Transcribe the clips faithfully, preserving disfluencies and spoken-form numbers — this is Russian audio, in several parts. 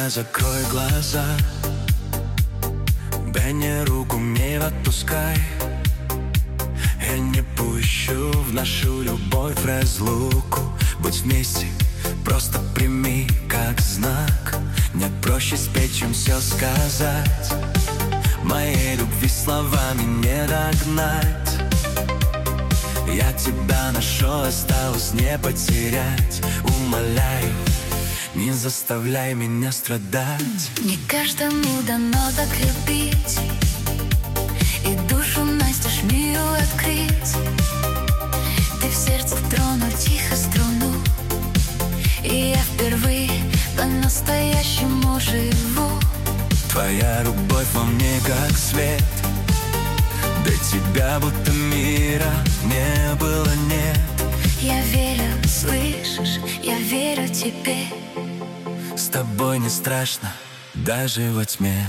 меня, закрой глаза. Дай мне руку, не отпускай. Я не пущу в нашу любовь разлуку. Будь вместе, просто прими как знак. Мне проще спеть, чем все сказать. Моей любви словами не догнать. Я тебя нашел, осталось не потерять. Умоляю, не заставляй меня страдать. Не каждому дано так любить, и душу настежь миру открыть. Ты в сердце тронул тихо струну, и я впервые по-настоящему живу. Твоя любовь во мне как свет. До тебя будто мира не было, нет. Я верю, слышишь, я верю тебе. С тобой не страшно, даже во тьме.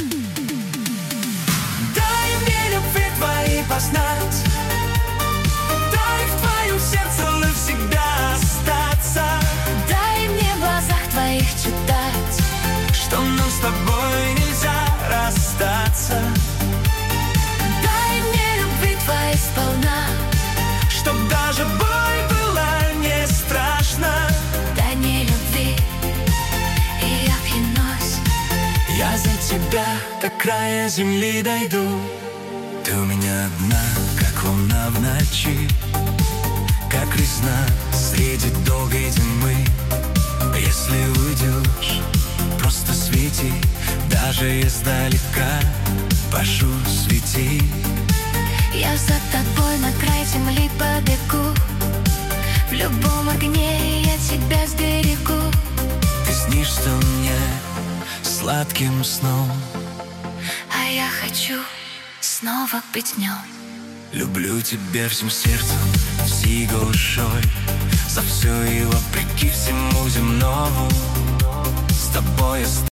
Дай мне любви твоей познать. Дай в твоем сердце навсегда остаться. Дай мне в глазах твоих читать, что нам с тобой нельзя расстаться. дай мне любви твоей сполна, Чтоб даже боль была не страшна. дай мне любви, и я клянусь, Я за тебя до края земли дойду. Ты у меня одна, как луна в ночи, как весна среди долгой зимы. Если уйдешь, просто свети, даже издалека, прошу, свети. я за тобой на край земли побегу. В любом огне я тебя сберегу. Ты снишься мне сладким сном, А я хочу снова быть днем. люблю тебя всем сердцем, всей душой, за все и вопреки всему земному. С тобой я